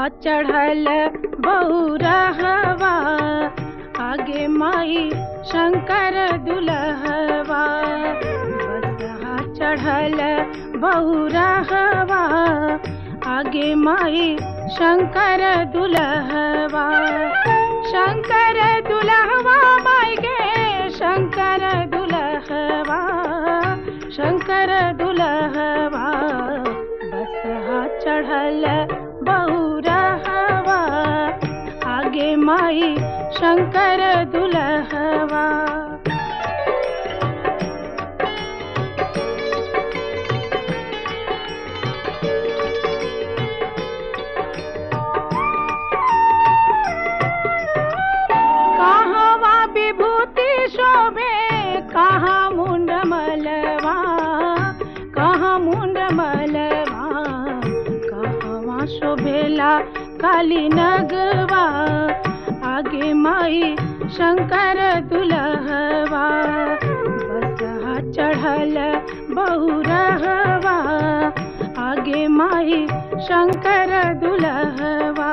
चढ़ल बहुरहवा, आगे माई शंकर दुल्हवा। बसहा चढ़ल बहुरहवा, आगे माई शंकर दुल्हवा। शंकर दुल्हवा माई गे शंकर दुल्हवा, शंकर दुल्हवा। बसहा चढ़ल बहुरहवा, आगे माई शंकर दुल्हवा। कहाँ विभूति शोभे कहाँ मुंड मलवा, कहाँ मुंड मलवा। कहाँ शोभेला काली नगवा, आगे माई शंकर दुल्हवा। बसहा चढ़ल बहुरहवा, आगे माई शंकर दुल्हवा।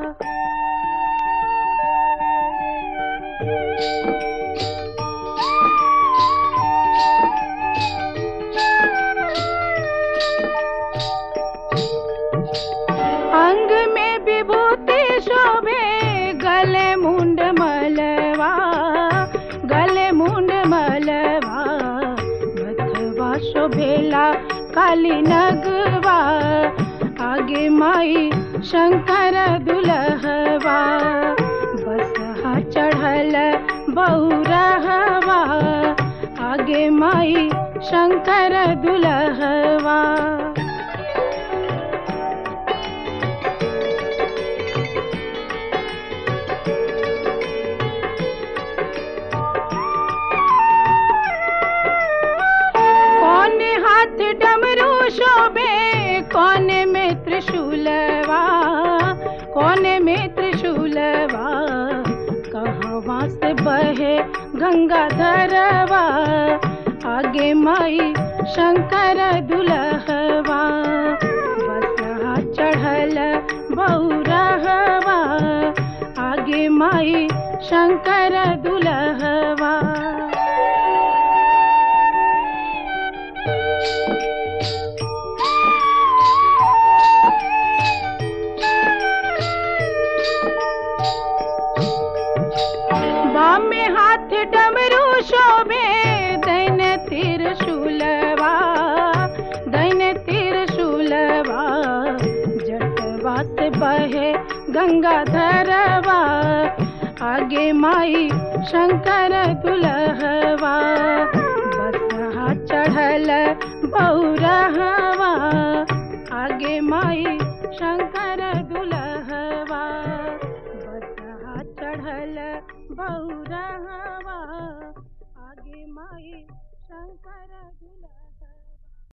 अंग में विभूति शोभे गले मुंड मलवा, गले मुंड मलवा। मथवा शोभेला काली नगवा, आगे माई शंकर दुल्हवा। बसहा चढ़ल बहुरहवा, आगे माई शंकर दुल्हवा। हाथ डमरू शोभे कोने में त्रिशूलवा, कोने में त्रिशूलवा। कहवा से बहे गंगाधरवा, आगे माई शंकर दुल्हवा। बसहा चढ़ल बहुरहवा, आगे माई शंकर दुल्हवा। बामे हाथ डमरू शोभे दैन त्रिशूलवा, दैन त्रिशूलवा। जटवा से बहे गंगाधरवा, आगे माई शंकर दुल्हवा। बसहा चढ़ल बहुरहवा, आगे माई शंकर दुल्हवा। बसहा चढ़ल बहुरहवा, आगे माई शंकर दुल्हवा।